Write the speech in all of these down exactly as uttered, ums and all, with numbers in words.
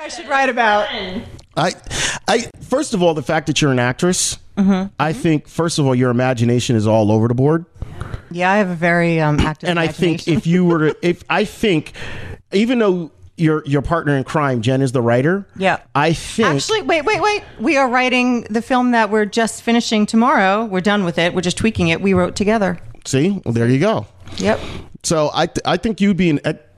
I should write about. I, I first of all, the fact that you're an actress, mm-hmm. I think first of all your imagination is all over the board. Yeah, I have a very um, active and I think if you were to, if I think, even though your your partner in crime, Jen, is the writer. Yeah, I think actually, wait, wait, wait. We are writing the film that we're just finishing tomorrow. We're done with it. We're just tweaking it. We wrote together. See, well, there you go. Yep. So I th- I think you'd be an.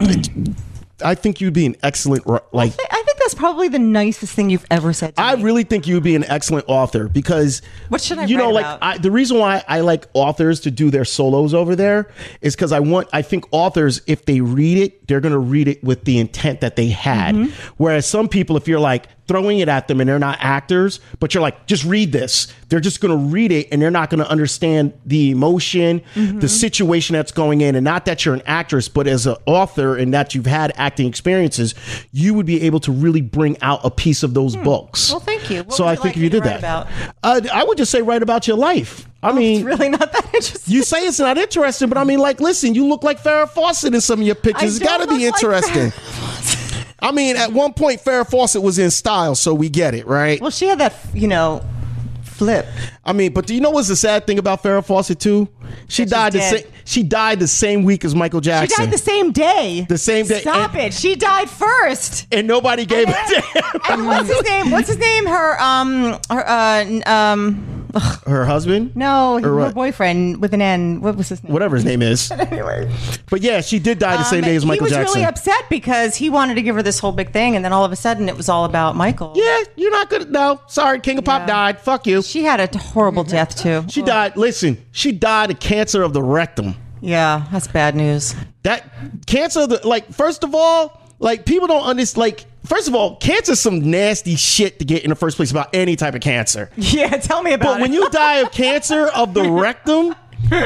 I think you'd be an excellent like. I, th- I think that's probably the nicest thing you've ever said to I me. really think you'd be an excellent author because what should I you write know like about? I, the reason why I like authors to do their solos over there is because I want I think authors, if they read it, they're going to read it with the intent that they had. Mm-hmm. Whereas some people, if you're like throwing it at them and they're not actors, but you're like, just read this, they're just going to read it and they're not going to understand the emotion, mm-hmm. the situation that's going in. And not that you're an actress, but as an author and that you've had acting experiences, you would be able to really bring out a piece of those hmm. books. Well, thank you. What so I think like if you you did that, about? Uh, I would just say write about your life. I oh, mean, it's really not that interesting. You say it's not interesting, but I mean, like, listen, you look like Farrah Fawcett in some of your pictures. It's got to be interesting. Like I mean, at one point, Farrah Fawcett was in style, so we get it, right? Well, she had that, you know, flip. I mean, but do you know what's the sad thing about Farrah Fawcett too? She died the same. She died the same week as Michael Jackson. She died the same day. The same day. Stop and, it! She died first, and nobody gave and, a damn. And what's his name? What's his name? Her um her uh um. Ugh. Her husband? No, her what? boyfriend with an N. What was his name? Whatever his name is. Anyway. But yeah, she did die the same um, day as Michael Jackson. He was really upset because he wanted to give her this whole big thing, and then all of a sudden it was all about Michael. Yeah, you're not good. No, sorry, King of yeah. Pop died. Fuck you. She had a horrible death too. She died. Listen, she died of cancer of the rectum. Yeah, that's bad news. That cancer of the like. First of all, like people don't understand. Like. First of all, cancer is some nasty shit to get in the first place about any type of cancer. Yeah, tell me about but it. But when you die of cancer of the rectum,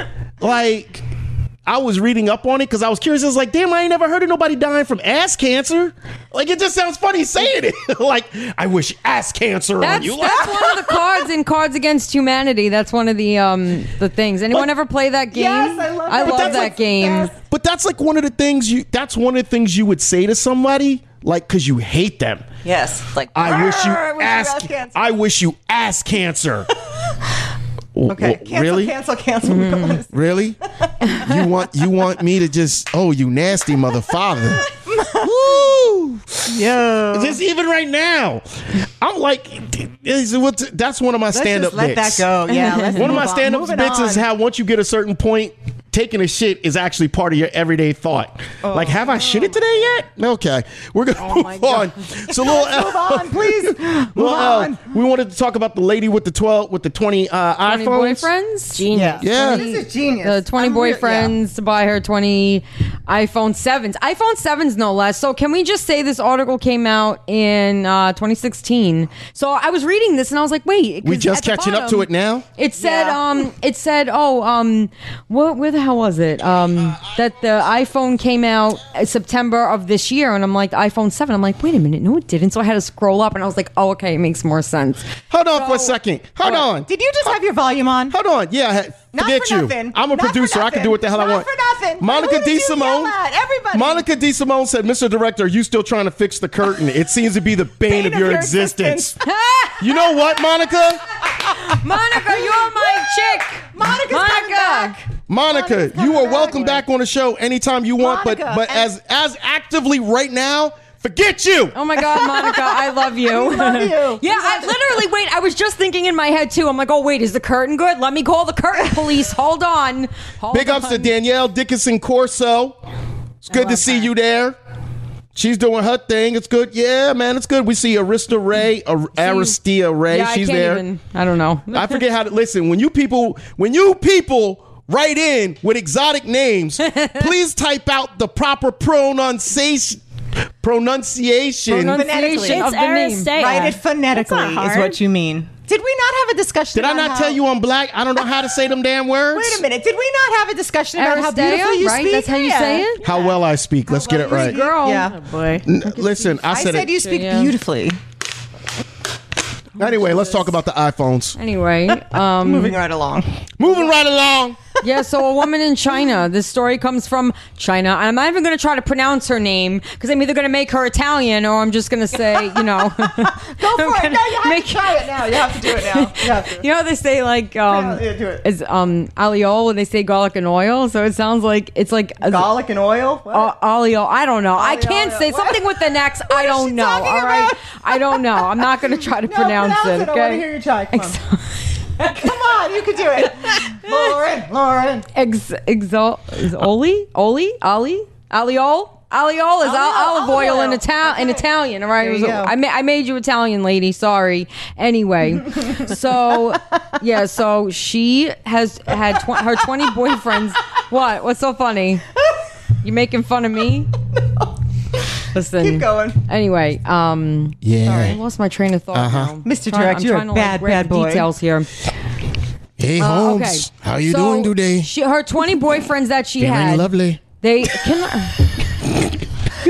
like, I was reading up on it because I was curious. I was like, damn, I ain't never heard of nobody dying from ass cancer. Like, it just sounds funny saying it. Like, I wish ass cancer that's, on you. That's one of the cards in Cards Against Humanity. That's one of the um the things. Anyone but, ever play that game? Yes, I love that, I love that like, game. Yes. But that's like one of the things you, that's one of the things you would say to somebody. Like, because you hate them. Yes. Like, I wish you I wish ass, you cancer. I wish you ass cancer. Okay. Cancel, really? Cancel, cancel, mm, Really? You want you want me to just, oh, you nasty mother father. Woo! Yeah. Just even right now. I'm like, that's one of my stand up bits. Let that go. Yeah. Let's one of my stand up bits is how once you get a certain point, taking a shit is actually part of your everyday thought. Oh, like, have I shitted today yet? Okay, we're gonna oh move on. So, little L, move on, please. Move little on. L, we wanted to talk about the lady with the twelve, with the twenty uh, twenty iPhones. boyfriends. Genius. Yeah, this is genius. The twenty I'm boyfriends re- yeah. to buy her twenty iPhone sevens. iPhone sevens, no less. So, can we just say this article came out in uh, twenty sixteen? So, I was reading this and I was like, wait, we just catching bottom, up to it now. It said, yeah. um, it said, oh, um, what? Where the hell was it? Um. That the iPhone came out September of this year, and I'm like, the iPhone seven. I'm like, wait a minute, no, it didn't. So I had to scroll up, and I was like, oh, okay, it makes more sense. Hold on so, for a second. Hold what? on. Did you just have your volume on? Hold on. Yeah. Not Forget for you. nothing. I'm a Not producer. I can do what the hell Not I want. for nothing. Monica D. Simone. Everybody. Monica D. Simone said, Mister Director, are you still trying to fix the curtain? It seems to be the bane, bane of, your, your existence. existence. You know what, Monica? Monica, you're my chick. Monica's Monica. coming back. Monica, you are welcome back, back on the show anytime you want, Monica, but but as as actively right now, forget you. Oh my God, Monica, I love you. We love you. Yeah, I literally, wait, I was just thinking in my head too. I'm like, oh wait, is the curtain good? Let me call the curtain police. Hold on. Hold Big on. ups to Danielle Dickinson Corso. It's good to see her. you there. She's doing her thing. It's good. Yeah, man, it's good. We see Arista Ray, Ar- Aristia Ray. Yeah, She's I can't there. Even, I don't know. I forget how to listen. When you people, when you people write in with exotic names, please type out the proper pronunciation. Pronunciation. Pronunciation of the name. Write it phonetically is what you mean. Did we not have a discussion Did I about not how... tell you I'm black? I don't know how to say them damn words. Wait a minute. Did we not have a discussion about how beautiful you right? speak? That's how you yeah. say it? How well I speak. Let's get it right. Girl. Yeah. Oh, boy. N- listen, I I said, said it. you speak Yeah. beautifully. Anyway, let's talk about the iPhones. Anyway, um, Moving right along. Moving right along. Yeah, so a woman in China. This story comes from China. I'm not even going to try to pronounce her name because I'm either going to make her Italian or I'm just going to say, you know. Go for it. No, you have make, to try it now. You have to do it now. You have to. You know, they say like, um, yeah, yeah, do it. Is um, aliol when they say garlic and oil. So it sounds like it's like. A, garlic and oil? What? Uh, aliol. I don't know. I can't Olio. say What? something with the next. I is don't she know. All talking right. about? I don't know. I'm not going to try to No, pronounce, pronounce it. it. Okay. I want to hear you try. Come on. Come on, you can do it. Lauren, Lauren. Ex, exo, is Oli? Oli? Ali? Aliol? Aliol is Aliol, olive olive oil in, oil. Ital- in Okay. Italian, all right? There It you was- go. I, ma- I made you Italian, lady. Sorry. Anyway, so, yeah, so she has had tw- her twenty boyfriends. What? What's so funny? You making fun of me? Listen. Keep going. Anyway, um, Yeah. sorry, I lost my train of thought Uh-huh. now. Mister Trying- Direct, I'm you're a trying to, bad, like, grab bad the boy. details here. Hey, Uh, Holmes. okay. How you So doing today? She, her twenty boyfriends that she Feeling had. lovely. They can.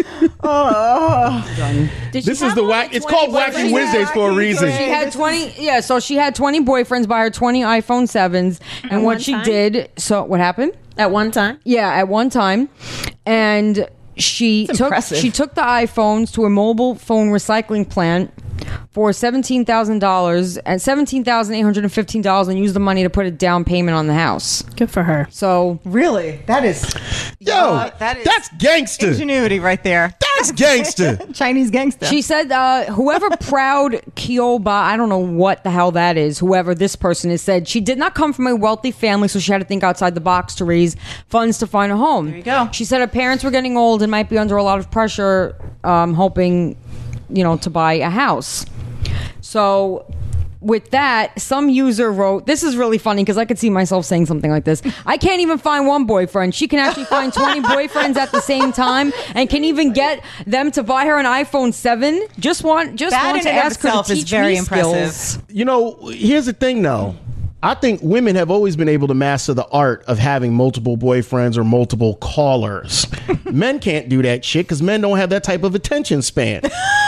Did she This is have the more whack. than It's twenty called Wacky boyfriends? Wednesdays for a reason. She had twenty. Yeah, so she had twenty boyfriends by her twenty iPhone sevens, and At what one she time? did. So what happened? At one time? Yeah, at one time, and she That's took impressive. she took the iPhones to a mobile phone recycling plant for seventeen thousand dollars and seventeen thousand eight hundred and fifteen dollars, and used the money to put a down payment on the house. Good for her. So Really? That is. Yo, Uh, that is that's gangster. ingenuity right there. That's gangster. Chinese gangster. she said, uh, whoever proud Kyoba, I don't know what the hell that is, whoever this person is, said she did not come from a wealthy family, so she had to think outside the box to raise funds to find a home. There you go. She said her parents were getting old and might be under a lot of pressure, um, hoping, you know, to buy a house. So with that, some user wrote, this is really funny because I could see myself saying something like this. I can't even find one boyfriend. She can actually find twenty boyfriends at the same time and can even get them to buy her an iPhone seven. Just want just That want in to and of ask her to itself is teach very me impressive. skills. You know, here's the thing, though. I think women have always been able to master the art of having multiple boyfriends or multiple callers. Men can't do that shit because men don't have that type of attention span.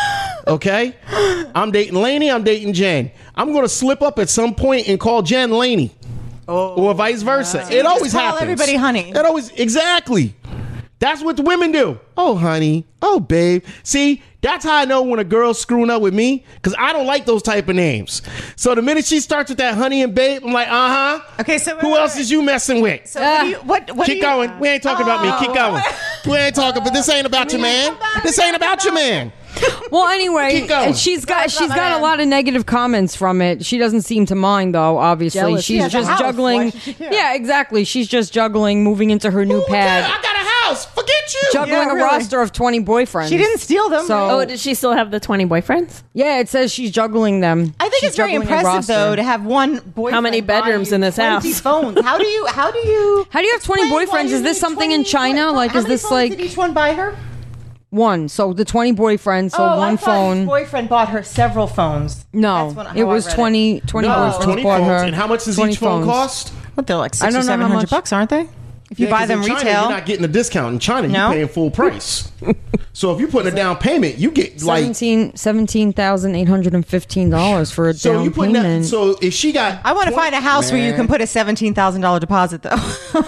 Okay? I'm dating Lainey, I'm dating Jen. I'm going to slip up at some point and call Jen Lainey. Oh, or vice versa. It always call happens. everybody honey. It always, exactly. That's what the women do. Oh, honey. Oh, babe. See, that's how I know when a girl's screwing up with me, because I don't like those type of names. So the minute she starts with that honey and babe, I'm like, uh-huh. Okay, so wait, Who wait, else wait. is you messing with? So what do you, what, what Keep do you, going. We ain't talking about me. Keep going. We ain't talking, but this ain't about your man. This ain't about your man. Well, anyway, Keep going. and she's got it's she's not got my a lot of negative comments from it. She doesn't seem to mind though. Obviously, Jealous. She she's has a just house. juggling. Why should she care? Yeah, exactly. She's just juggling, moving into her new Who pad, cares? I got a house. Forget you. juggling Yeah, a really. roster of twenty boyfriends. She didn't steal them. So- Oh, does she still have the twenty boyfriends? Yeah, it says she's juggling them. I think She's it's very juggling a impressive roster. though to have one boyfriend. How many buy bedrooms you in this twenty house? Phones. How do you? How do you? How do you have twenty explain why boyfriends? you Is this need something in twenty China? boy- Like, how is many this phones like Did each one buy her? one? So the twenty boyfriends, so oh, I one thought phone. His boyfriend bought her several phones. No, That's when- how it I was read twenty, twenty No, boyfriends twenty bought phones. her. And how much does twenty each phone phones. cost? What they're like I six don't or know how seven hundred much. bucks, aren't they? If you Yeah, buy 'cause them in China, retail, you're not getting a discount. In China, No? you're paying full price. So if you put a down payment, you get like. Seventeen seventeen thousand eight hundred and fifteen dollars for a So down you put that. payment. So if she got, I want to find a house where you can Man. put a seventeen thousand dollar deposit though.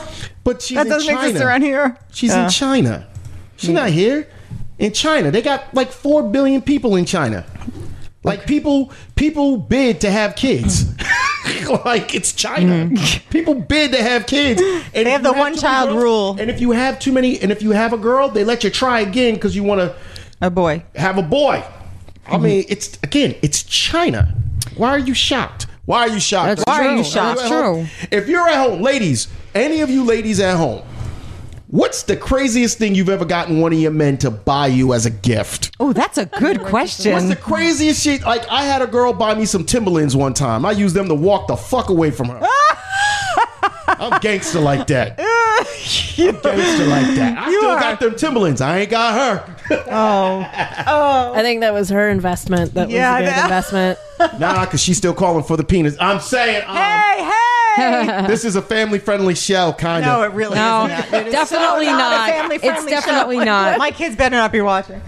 But she's that in doesn't China. exist around here. She's Yeah. in China. She's not here. In China, they got like four billion people in China. Like people, people bid to have kids. Like it's China. People bid to have kids. And if have you the one too many child girls- rule. And if you have too many, and if you have a girl, they let you try again because you want to Oh boy. have a boy. I mean, it's again, it's China. Why are you shocked? Why are you shocked? That's Why are true. you shocked? That's At home- true. If you're at home, ladies, any of you ladies at home, what's the craziest thing you've ever gotten one of your men to buy you as a gift? Oh, that's a good What's question. the craziest shit? Like, I had a girl buy me some Timberlands one time. I used them to walk the fuck away from her. I'm gangster like that. I'm gangster like that. I You still are. got them Timberlands. I ain't got her. Oh, I think that was her investment. That Yeah, was a good that- investment. Nah, because she's still calling for the penis. I'm saying, um, hey, hey! this is a family-friendly show, kind of. No, it really No, isn't. It is definitely so not. A family It's friendly definitely show. not. My kids better not be watching.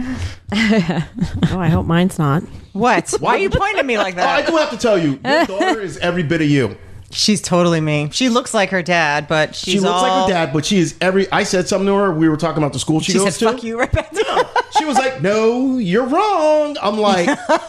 Oh, I hope mine's not. What? Why are you pointing at me like Oh, I that? do have to tell you, your daughter is every bit of you. She's totally me. She looks like her dad, but she's She looks all... like her dad, but she is every. I said something to her. We were talking about the school she, She goes said, to. fuck you, right back to She was like, "No, you're wrong." I'm like,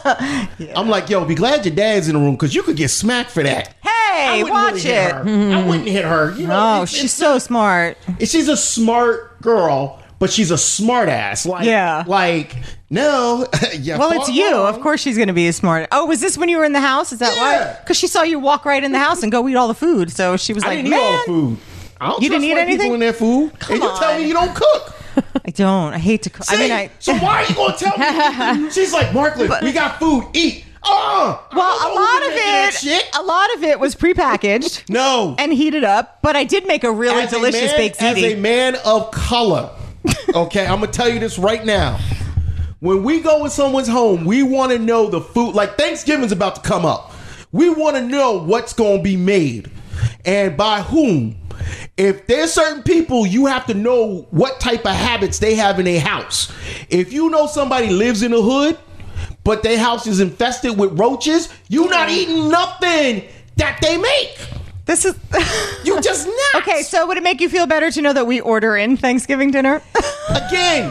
I'm like, yo, be glad your dad's in the room because you could get smacked for that. I Hey, wouldn't watch really hit it. her. I wouldn't hit her. You know, Oh, it's- she's it's so not- smart. She's a smart girl, but she's a smart ass. Like, Yeah. like no. yeah, Well, it's you. Of course she's going to be smart. Oh, was this when you were in the house? Is that Yeah. why? Because she saw you walk right in the house and go eat all the food. So she was I like, didn't man. eat all the food. I don't You didn't trust eat white anything? people in their food. and you tell on. me you don't cook. I don't. I hate to cook. I See? mean, I... so why are you going to tell me? She's like, Marklin, we got food. Eat. Uh, Well, a lot of it, Shit. a lot of it was prepackaged No. and heated up. But I did make a really As a delicious man- baked As a ziti. man of color, okay, I'm gonna tell you this right now. When we go in someone's home, we want to know the food. Like Thanksgiving's about to come up. We want to know what's going to be made and by whom. If there's certain people, you have to know what type of habits they have in their house. If you know somebody lives in the hood, but their house is infested with roaches, you're not eating nothing that they make. This is You just not. okay. So would it make you feel better to know that we order in Thanksgiving dinner? Again,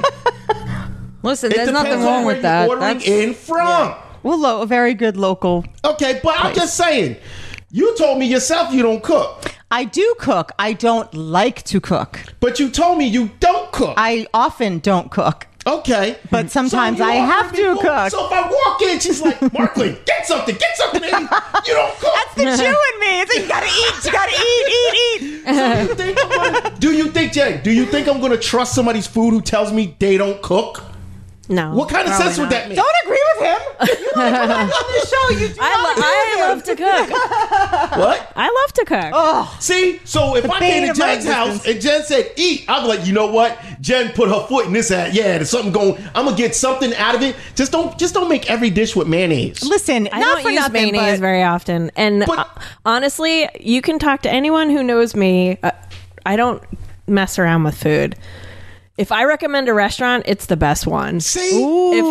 Listen, it there's depends nothing on wrong where with you're that. ordering That's, in from. Well, lo- a very good local. Okay, but I'm just saying. You told me yourself you don't cook, I do cook. I don't like to cook. but you told me you don't cook. I often don't cook. Okay, But sometimes you I offer have me to food. cook. So if I walk in, she's like, "Markley, get something, get something." To eat. You don't cook. That's the Jew in me. It's like, you gotta eat. You gotta eat, eat, eat. So you think I'm gonna, do you think, Jay? Do you think I'm going to trust somebody's food who tells me they don't cook? No. What kind of probably sense would not. that make? Don't agree with him. You don't come back on this show. You do I, not lo- agree I with him. love to cook. What? I love to cook. Oh, See, so if I bane came to of my Jen's house existence. and Jen said eat, I'd be like, you know what? Jen put her foot in this hat. Yeah, there's something going. I'm gonna get something out of it. Just don't, just don't make every dish with mayonnaise. listen, I not don't for use nothing, mayonnaise but very often, and But- uh, honestly, you can talk to anyone who knows me. Uh, I don't mess around with food. If I recommend a restaurant, it's the best one. See, If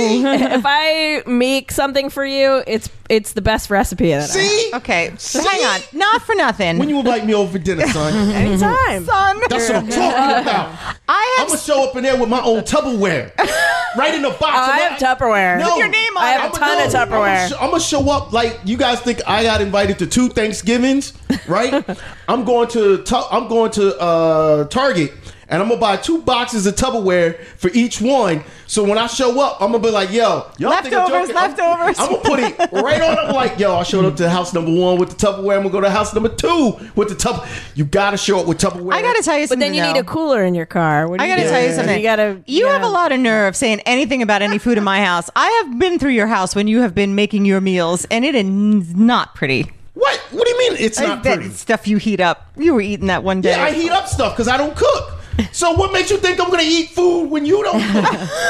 I if I make something for you, it's it's the best recipe that I have. see, okay. So See? hang on, not for nothing. when you invite me over for dinner, son. Anytime. son, That's what I'm talking about. I I'm have gonna show up in there with my own Tupperware, right in the box. Oh, I I'm have not- Tupperware. No, With your name on I it. have a I'ma ton of go- Tupperware. I'm gonna show up like you guys think I got invited to two Thanksgivings, right? I'm going to Tu- I'm going to uh, Target. And I'm gonna buy two boxes of Tupperware for each one. So when I show up, I'm gonna be like, "Yo, y'all think I'm Leftovers, joking?" I'm- leftovers. I'm, gonna put it right on. I'm like, "Yo, I showed up to house number one with the Tupperware. I'm gonna go to house number two with the Tupperware. You gotta show up with Tupperware. I gotta tell you But something. then you though. need a cooler in your car. What do I you gotta do? tell you something. You gotta. You yeah. have a lot of nerve saying anything about any food in my house. I have been through your house when you have been making your meals, and it is not pretty. What? What do you mean it's not that pretty? stuff you heat up. You were eating that one day. Yeah, I heat up stuff because I don't cook. So what makes you think I'm gonna eat food when you don't cook?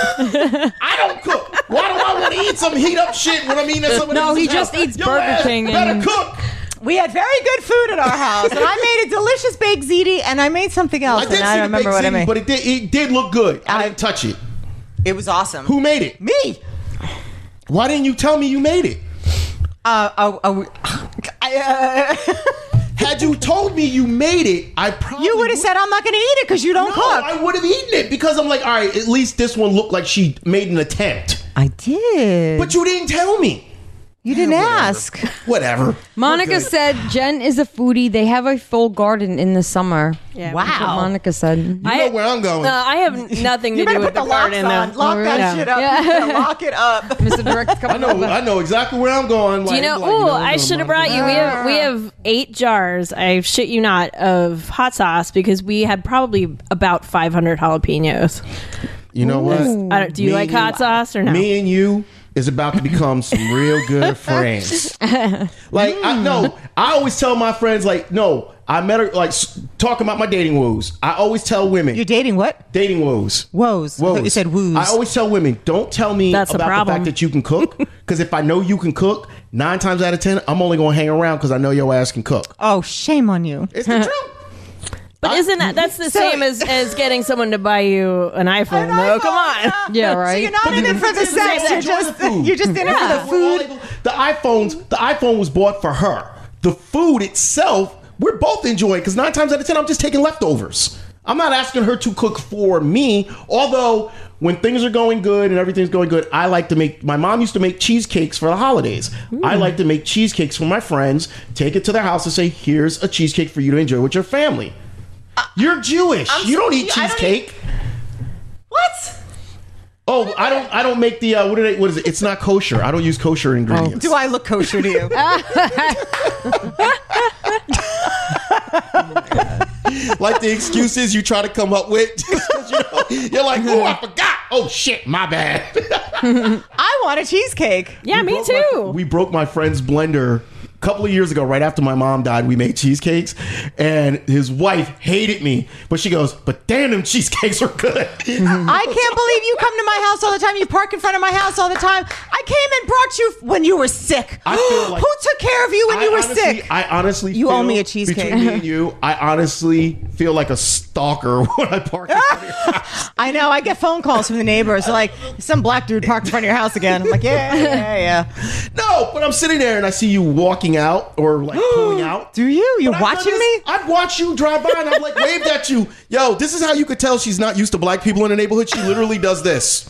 I don't cook. Why do I want to eat some heat up shit when I'm eating at somebody No, else's he house? just eats Your Burger ass King Better and- cook. We had very good food at our house, and I made a delicious baked ziti, and I made something else, I did and I see don't the remember baked what I ziti, made. but it did. It did look good. I, I- didn't touch it. It was awesome. Who made it? Me. Why didn't you tell me you made it? Uh, uh, uh, I, uh, Had you told me you made it, I probably you would have said I'm not going to eat it because you don't no. cook. I would have eaten it because I'm like, all right, at least this one looked like she made an attempt. I did. But you didn't tell me. you didn't whatever. ask. Whatever. Monica We're good. said Jen is a foodie. They have a full garden in the summer. Yeah. Wow. That's what Monica said. You know where I'm going. No, I have nothing to You do better with put the the locks garden. on. though. Lock that Yeah. shit up. Yeah. You better lock it up. Mister Direct's coming I know. over. I know exactly where I'm going. Do you know? Like, I'm Oh, like, I know, should have Monica. brought you. We have we have eight jars. I shit you not of hot sauce because we had probably about five hundred jalapenos. You know what? I don't, do you Me like and hot you- sauce or no? Me and you is about to become some real good friends. Like, I no, I always tell my friends, like, no, I met her, like, s- talking about my dating woes. I always tell women, You're dating what? dating woes. Woes. I thought you said woos. I always tell women, don't tell me That's the about the problem. fact that you can cook, because if I know you can cook, nine times out of ten, I'm only going to hang around because I know your ass can cook. Oh, shame on you. It's the truth. But isn't that that's the So- same as as getting someone to buy you an iPhone? An though? iPhone, Come on. Yeah, So right. you're not in it for the It's sex. You're enjoy just the food. you're just in it for the We're all food. able- The iPhones, the iPhone was bought for her. The food itself, we're both enjoying because nine times out of ten, I'm just taking leftovers. I'm not asking her to cook for me, although when things are going good and everything's going good, I like to make, my mom used to make cheesecakes for the holidays. Mm. I like to make cheesecakes for my friends, take it to their house and say, here's a cheesecake for you to enjoy with your family. Uh, You're Jewish. I'm you don't eat cheesecake. Don't eat- what? Oh, I don't. I don't make the. Uh, what did I, What is it? It's not kosher. I don't use kosher ingredients. Do I look kosher to you? Like the excuses you try to come up with, you know, you're like, oh, I forgot. Oh shit, my bad. I want a cheesecake. Yeah, we me too. My, we broke my friend's blender. Couple of years ago, right after my mom died, we made cheesecakes, and his wife hated me, but she goes, but damn, them cheesecakes are good. I can't believe you come to my house all the time. You park in front of my house all the time. I came and brought you when you were sick. I feel like who took care of you when I you were honestly, sick? I honestly you feel, owe me a cheesecake. Between me and you, I honestly feel like a stalker when I park in front of your house. I know. I get phone calls from the neighbors. They're like, some black dude parked in front of your house again. I'm like, yeah, yeah, yeah. No, but I'm sitting there and I see you walking out or like pulling out. Do you? You're But I've watching done me? this- I've watched you drive by and I've like waved at you. Yo, this is how you could tell she's not used to black people in the neighborhood. She literally does this.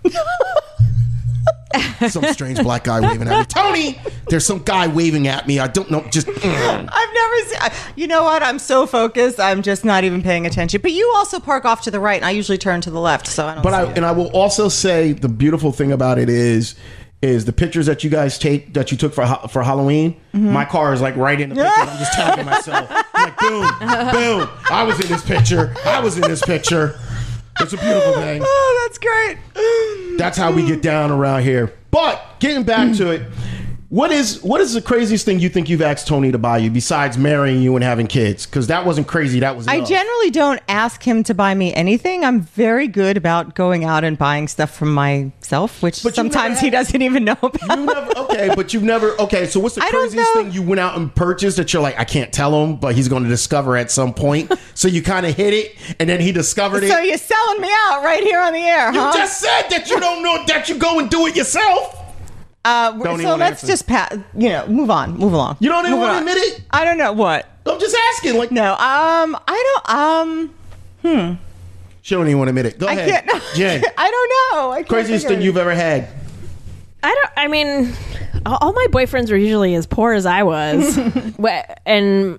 Some strange black guy waving at me. Tony, there's some guy waving at me. I don't know. Just mm. I've never seen. I- You know what? I'm so focused. I'm just not even paying attention. But you also park off to the right, and I usually turn to the left, so I don't. But see I it. and I will also say the beautiful thing about it is. Is the pictures that you guys take that you took for for Halloween? Mm-hmm. My car is like right in the picture. And I'm just tagging myself. I'm like boom, boom. I was in this picture. I was in this picture. It's a beautiful thing. Oh, that's great. That's how we get down around here. But getting back to it, what is what is the craziest thing you think you've asked Tony to buy you besides marrying you and having kids? Because that wasn't crazy. That was I enough. generally don't ask him to buy me anything. I'm very good about going out and buying stuff from myself, which But you sometimes never he had- doesn't even know about. You never, okay, but you've never. Okay, so what's the I don't craziest know. thing you went out and purchased that you're like, I can't tell him, but he's going to discover at some point? So you kind of hit it, and then he discovered it. So you're selling me out right here on the air, You huh? just said that you don't know that you go and do it yourself. Uh, Don't even so let's answer. just pa- you know, move on, move along. You don't even Move want to on. admit it. I don't know what. I'm just asking. Like, No, um, I don't. Um, she don't even want to admit it. Go I ahead, can't. Jen. I don't know. I can't Craziest figure thing it. you've ever had. I don't. I mean, all all my boyfriends were usually as poor as I was, Wh- and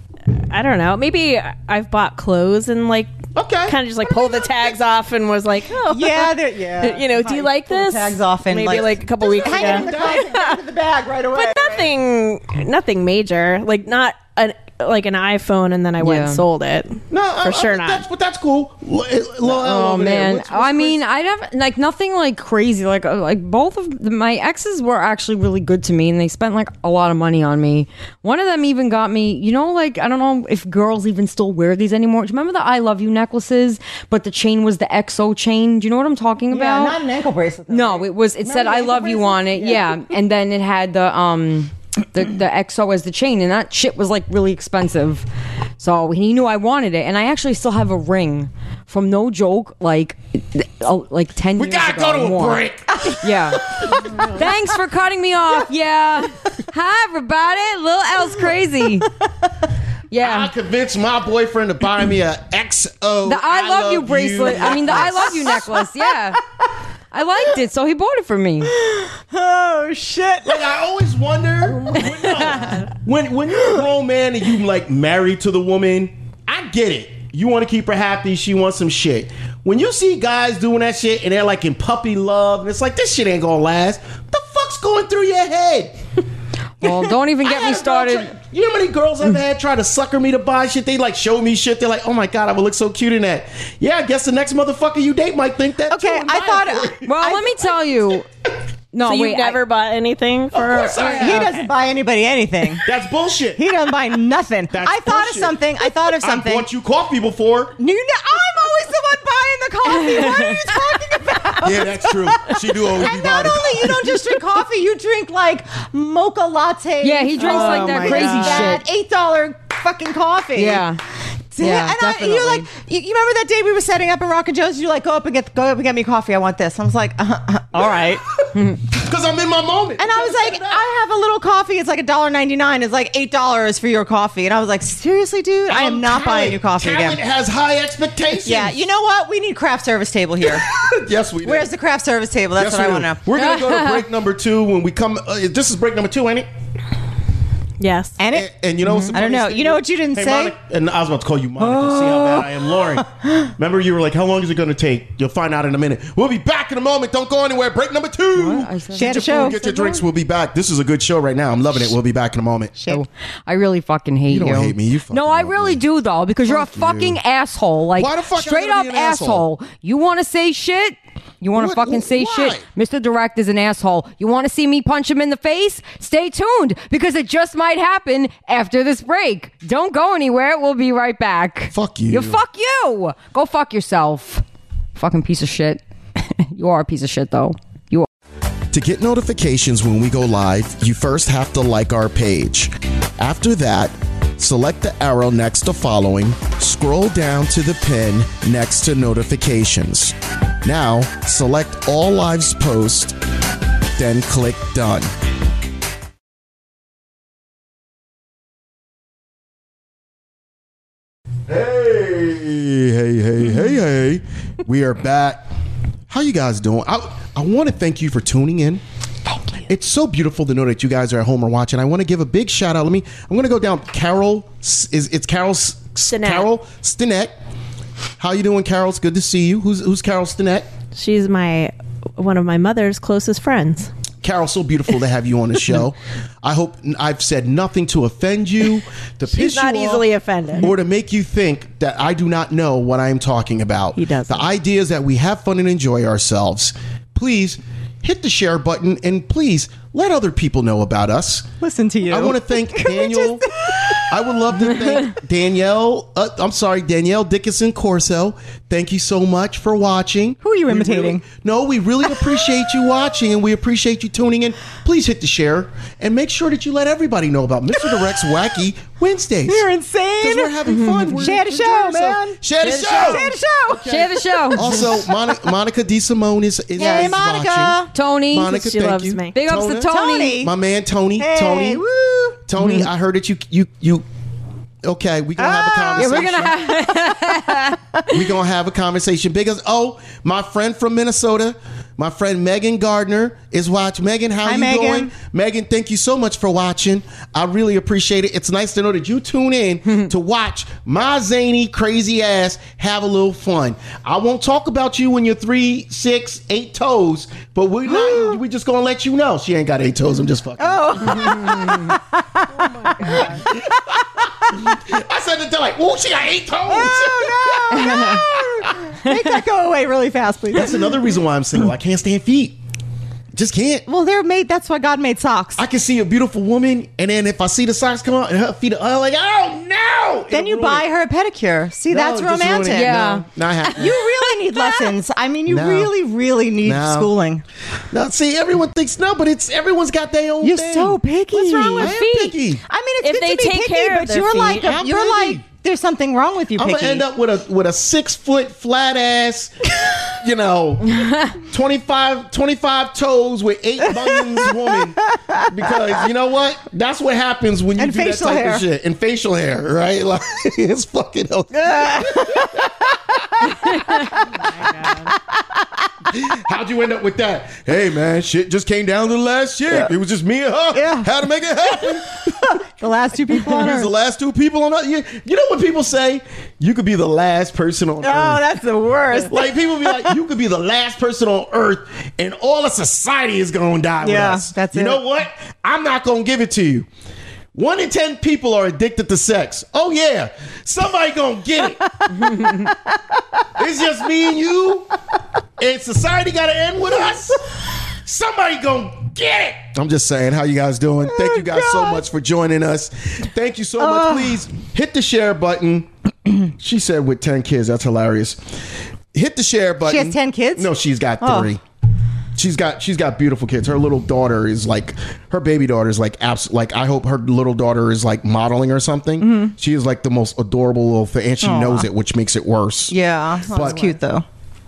I don't know. Maybe I've bought clothes and like Okay. kind of just like pulled the tags off and was like, oh Yeah, they're- yeah. you know, do you like Pull the this? tags off and, maybe like, like, a couple weeks Hang it in ago, the closet, get into the bag right away. but nothing, nothing major. Like not an like an iPhone, and then I went Yeah. and sold it. No, for I- sure I- not. That's, but that's cool. L- L- L- Oh over there. man, What's- what's I mean, crazy? I have like nothing like crazy. Like uh, like both of the, my exes were actually really good to me, and they spent like a lot of money on me. One of them even got me, you know, like I don't know if girls even still wear these anymore. Do you remember the I love you necklaces, but the chain was the X O chain? Do you know what I'm talking yeah, about? not an ankle bracelet. though, No, right? it was. It said Remember the "I ankle love you" bracelet? on it. Yeah. Yeah. and then it had the um the the X O as the chain, and that shit was like really expensive. So he knew I wanted it, and I actually still have a ring from no joke, like uh, like ten We years gotta ago. go to or a more. break. Yeah. Thanks for cutting me off. Yeah. Hi everybody. Lil L's crazy. I Yeah. convinced my boyfriend to buy me a X O. The I, love, you bracelet. I mean the I love you necklace. Yeah. I liked it, so he bought it for me. Oh shit! Like I always wonder when, no, when when you're a grown man and you like married to the woman, I get it. You want to keep her happy. She wants some shit. When you see guys doing that shit and they're like in puppy love, and it's like this shit ain't gonna last. What the fuck's going through your head? Well, don't even I get had me a girl started. try- you know how many girls I've had try to sucker me to buy shit? They like show me shit. They're like, oh my god, I would look so cute in that. Yeah, I guess the next motherfucker you date might think that. Okay, too and I buy thought. it for you. Well, let me tell you. No, So wait. you've never I, bought anything for? Of course I He have. doesn't buy anybody anything. That's bullshit. He doesn't buy nothing. That's I thought bullshit. of something. I thought of something. I bought you coffee before. You know, I'm always the one buying the coffee. What are you talking about? Yeah, that's true. She do always be And not buying. only you don't just drink coffee, you drink like mocha latte. Yeah, he drinks like that my crazy God. shit. Eight dollar fucking coffee. Yeah. Damn. Yeah, and I, definitely. you're like, you, you remember that day we were setting up in Rock and Joe's? You're like, go up and get, go up and get me coffee. I want this. I was like, uh, uh, all right. Because I'm in my moment. And I was like, I have a little coffee. It's like a dollar ninety nine. It's like eight dollars for your coffee. And I was like, seriously, dude, I am Um, not talent- buying your coffee talent again. has high expectations. Yeah, you know what? We need craft service table here. Yes, we do. Where's the craft service table? That's Yes, what I we want do. to know. We're going to go to break number two when we come. Uh, this is break number two, ain't it? Yes. And And, it, and you know what's the I don't know. funniest thing? You know what you didn't Hey, say? Monica, and I was about to call you Monica. See how bad I am, Lauren. Remember, you were like, "How long is it going to take?" You'll find out in a minute. We'll be back in a moment. Don't go anywhere. Break number two. I said- She had Get a your show. food, get your drinks. We'll be back. This is a good show right now. I'm loving it. We'll be back in a moment. So, I really fucking hate You you. don't hate me. You fucking no, I love really me. do though, because you're a Fuck you. fucking asshole. Like Why the fuck am I straight gonna up be an asshole? asshole. You want to say shit? You want to What- fucking say why? shit? Mister Direct is an asshole. You want to see me punch him in the face? Stay tuned because it just might happen after this break. Don't go anywhere. We'll be right back. Fuck you. You fuck you. Go fuck yourself. Fucking piece of shit. You are a piece of shit though. You are. To get notifications when we go live, you first have to like our page. After that, select the arrow next to following, scroll down to the pin next to notifications. Now, select all lives post, then click done. Hey, hey, hey, hey, hey. We are back. How you guys doing? I, I want to thank you for tuning in. Thank you. It's so beautiful to know that you guys are at home or watching. I want to give a big shout out. Let me, I'm going to go down. Carol, is it's Carol Stinnett. Carol Stinnett. How you doing, Carol? It's good to see you. Who's, who's Carol Stinnett? She's my one of my mother's closest friends. Carol, so beautiful to have you on the show. I hope I've said nothing to offend you, to piss She's you not off, easily offended. or to make you think that I do not know what I am talking about. He doesn't. The idea is that we have fun and enjoy ourselves. Please hit the share button and please let other people know about us. Listen to you. I want to thank Daniel. I would love to thank Danielle. Uh, I'm sorry, Danielle Dickinson Corso. Thank you so much for watching. Who are you We imitating? really- no, we really appreciate you watching and we appreciate you tuning in. Please hit the share and make sure that you let everybody know about Mister Direct's Wacky Wednesdays. You're insane. Because we're having fun. We're Share the enjoying show, ourselves. man. Share the show. Share the show. Share the show. Also, Monica, Monica DeSimone is, is, Hey, is Monica. watching. Tony. Monica, She thank loves you. me. Big ups to Tony. Tony. My man Tony. Hey, Tony. woo. Tony, I heard that you you you. Okay, we gonna have a Ah. Yeah, conversation. we're gonna have. we gonna have a conversation because oh, my friend from Minnesota, my friend Megan Gardner is watching. Megan, how Hi, you Megan. doing? Megan, thank you so much for watching. I really appreciate it. It's nice to know that you tune in to watch my zany, crazy ass have a little fun. I won't talk about you when you're three, six, eight toes, but we're not. we just gonna let you know she ain't got eight toes. I'm just fucking. Oh. I said that they're like, oh, she got eight toes. Oh, no, no. Make that go away really fast, please. That's another reason why I'm single. I can't stand feet. Just can't. Well, they're made. That's why God made socks. I can see a beautiful woman, and then if I see the socks come out and her feet are I'm like, oh no! Then you It'll ruin buy it. her a pedicure. See, No, that's just ruin it. romantic. Yeah. No, not happening. You really need lessons. I mean, you No. really, really need No. schooling. Now, see, everyone thinks no, but it's everyone's got their own You're thing. so picky. What's wrong I with am feet? picky. I mean, it's If good they to be take picky, care of but their you're feet, like, I'm you're picky. like, there's something wrong with you. I'm Picky. gonna end up with a with a six foot flat ass, you know, twenty-five, t25 toes with eight bunions woman. Because you know what? That's what happens when you And do that facial type hair. of shit. And facial hair, right? Like it's fucking. How'd you end up with that? Hey man, shit just came down to the last shit. Yeah. It was just me and her. Yeah. How to make it happen. the last two people on It was earth. the last two people on earth. You, you know what people say? You could be the last person on Oh, earth. that's the worst. Like people be like, you could be the last person on earth, and all of society is gonna die Yeah, with us. that's you it. know what? I'm not gonna give it to you. One in ten people are addicted to sex. Oh yeah, somebody gonna get it. It's just me and you, and society gotta end with us. Somebody gonna get it. I'm just saying, how you guys doing? Thank you guys so God. much for joining us. Thank you so much. Please hit the share button. She said with ten kids. That's hilarious. Hit the share button. She has ten kids? No, she's got Oh. three. She's got she's got beautiful kids. Her little daughter is like her baby daughter is like abs- like I hope her little daughter is like modeling or something. Mm-hmm. She is like the most adorable little thing, and she knows it, which makes it worse. Yeah, that's But- cute though.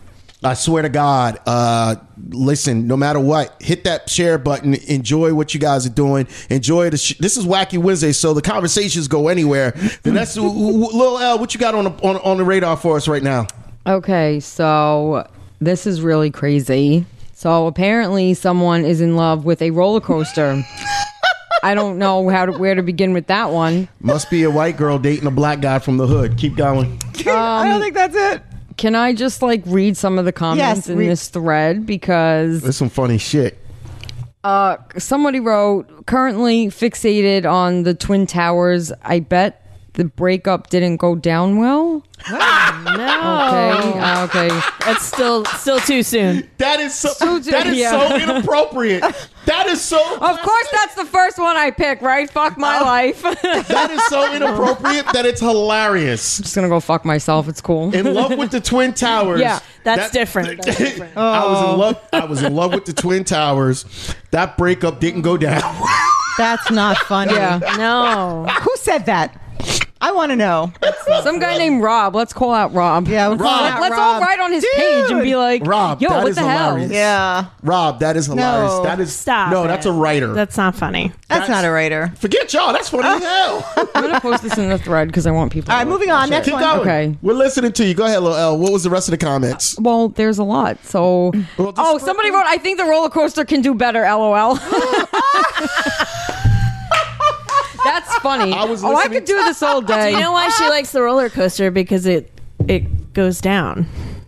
I swear to God, uh, listen, no matter what, hit that share button. Enjoy what you guys are doing. Enjoy the. Sh- this is Wacky Wednesday, so the conversations go anywhere. Then that's w- w- Lil L. What you got on the on, on the radar for us right now? Okay, so this is really crazy. So apparently, someone is in love with a roller coaster. I don't know how to, where to begin with that one. Must be a white girl dating a black guy from the hood. Keep going. I don't think that's it. Can I just like read some of the comments Yes, in read- this thread? Because There's some funny shit. uh, somebody wrote, currently fixated on the Twin Towers. I bet the breakup didn't go down well. No. Okay, uh, okay. That's still still too soon. That is so. So- that is yeah. so inappropriate. That is so. Of course, that's the first one I pick, right? Fuck my life. I'm That is so inappropriate that it's hilarious. just gonna go fuck myself. It's cool. In love with the Twin Towers. Yeah, that's That- different. That's different. I was in love. I was in love with the Twin Towers. That breakup didn't go down. That's not funny. Yeah. No. Who said that? I want to know. Some guy named Rob. Let's call out Rob. Yeah, we'll call Let- out Let's all Rob. write on his Dude. page and be like, Rob, yo, that what is the hell? hilarious. Yeah, Rob, that is hilarious. No. That is Stop No, it. that's a writer. That's not funny. that's, not a writer. Forget y'all. That's funny as hell. I'm gonna post this in the thread because I want people. All right, to moving on. Next Keep one. going. Okay. We're listening to you. Go ahead, Lil L. What was the rest of the comments? Well, there's a lot. So, Well, just oh, spread somebody them. wrote, I think the roller coaster can do better. LOL. That's funny. I was oh, I listening could do this all day. Do you know why she likes the roller coaster? Because it it goes down.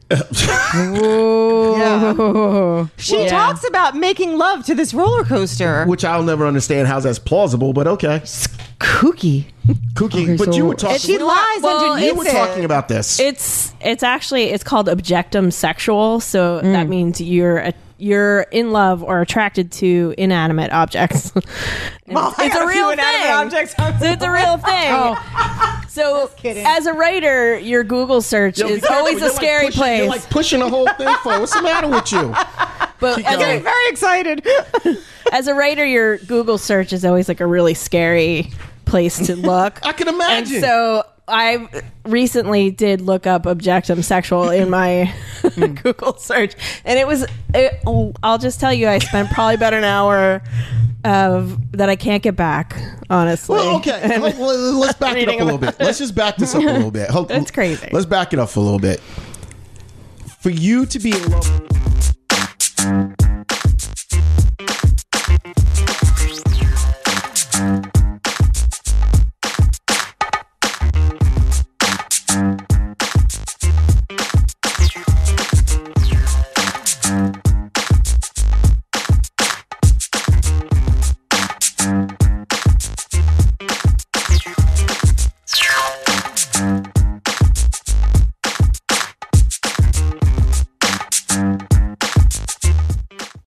Yeah. She Yeah. talks about making love to this roller coaster. Which I'll never understand how that's plausible, but okay. Kooky. Kooky, Okay, but so- you were talking. She lies Well, underneath you were it. talking about this. It's it's actually it's called objectum sexual. So that means you're a, you're in love or attracted to inanimate objects. And Well, I it's got a a real few inanimate thing. objects. So it's a real thing. Oh. So kidding. as a writer, your Google search Yo, be is careful. always You're a like scary pushing- place. You're like pushing the whole thing for. What's the matter with you? but Keep as going. a, I'm very excited. as a writer, your Google search is always like a really scary place to look. I can And imagine. so I recently did look up objectum sexual in my Google search, and it was. It, I'll just tell you, I spent probably about an hour of that I can't get back. Honestly, Well, okay. Let- Let's back it up Reading a little bit. Let's just back this up a little bit. Hold- It's crazy. Let's back it up for a little bit. For you to be in love.